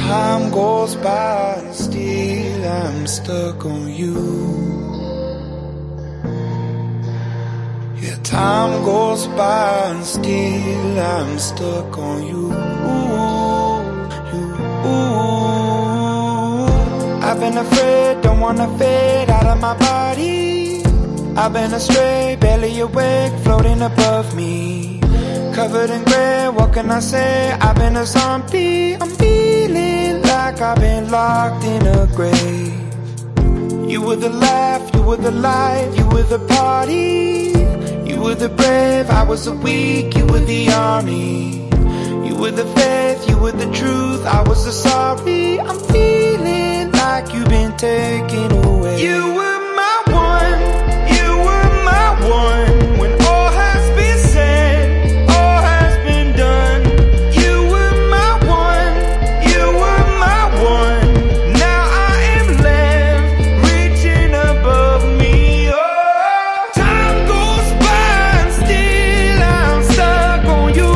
Time goes by and still I'm stuck on you. Yeah, time goes by and still I'm stuck on you. I've been afraid, don't wanna fade out of my body. I've been astray, barely awake, floating above me. Covered in grey, what can I say? I've been a zombie. I'm feeling like I've been locked in a grave. You were the laugh, you were the life, you were the party. You were the brave, I was the weak, you were the army. You were the faith, you were the truth, I was the sorry. I'm feeling like you've been taken away. You were my one, you were my one. When all has been said, all has been done. You were my one, you were my one. Now I am left reaching above me. Oh, time goes by and still I'm stuck on you.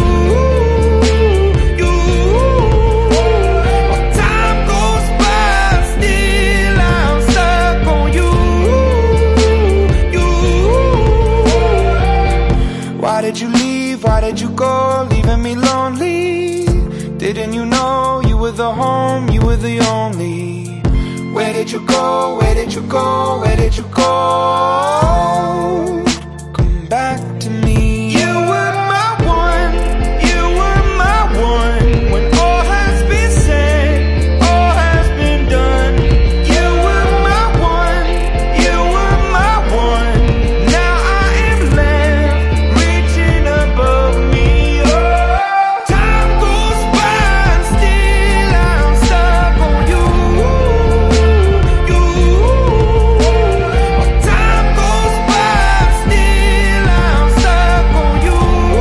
Time goes by and still I'm stuck on you. Why did you leave? Why did you go? Leaving me lonely. Didn't you know you were the home? You were the only. Where did you go? Where did you go? Where did you go? Come back to me. You were my one, you were my one. When all has been said, all has been done. You were my one, you were my one. Now I am left reaching above me. Oh, time goes by and still I'm stuck on you. Time goes by and still I'm stuck on you.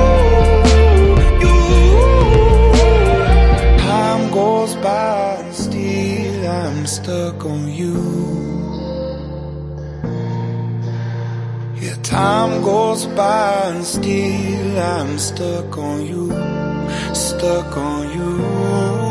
Time goes by and still I'm stuck on you. Yeah, time goes by and still I'm stuck on you. Stuck on you.